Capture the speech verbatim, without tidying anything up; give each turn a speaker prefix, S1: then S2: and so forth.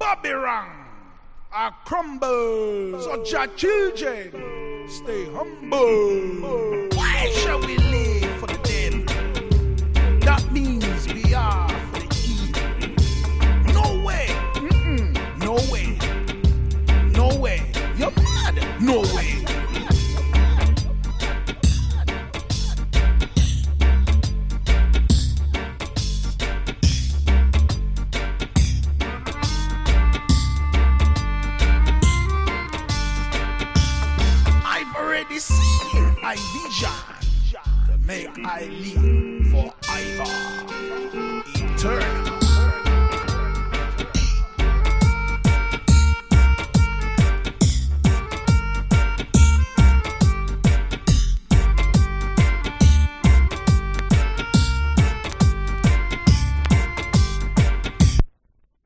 S1: Babylon are crumble. So your children stay humble. Why shall we live for the devil? That means we are for the evil. No way. Mm-mm. No way. No way. You're mad. No way. I've already seen I vision to make I live.